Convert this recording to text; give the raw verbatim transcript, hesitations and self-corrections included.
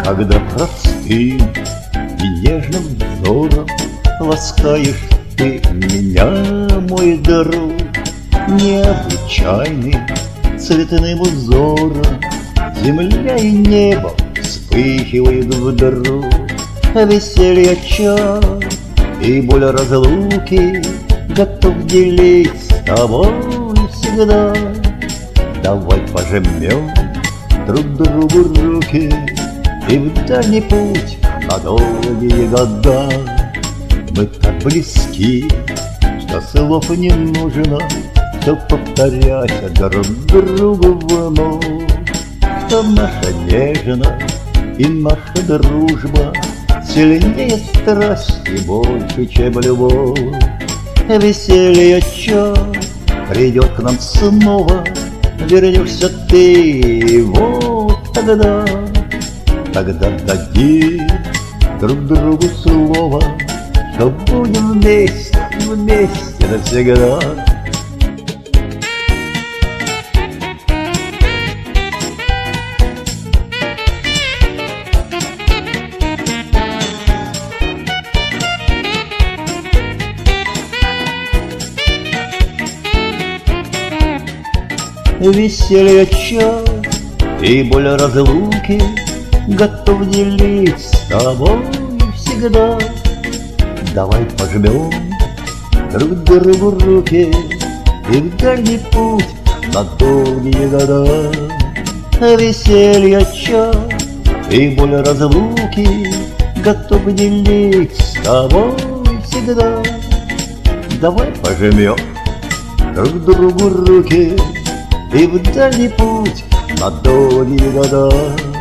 Когда простым и нежным взором ласкаешь ты меня, мой друг, необычайным цветным узором земля и небо вспыхивают вдруг. Веселье час и боль разлуки готов делить с тобой всегда. Давай пожмем друг другу руки и в дальний путь на долгие года. Мы так близки, что слов не нужно, что повторять друг другу вновь. Что наша нежность и наша дружба сильнее страсти, больше, чем любовь. Веселье час придет к нам снова, вернешься ты вот тогда. Тогда дадим друг другу слово, что будем вместе, вместе навсегда. Веселье час и боль разлуки готов делить с тобой всегда. Давай пожмем друг другу руки и в дальний путь на долгие года. Веселье час и боль разлуки готов делить с тобой всегда. Давай пожмем друг другу руки и в дальний путь на долгие года.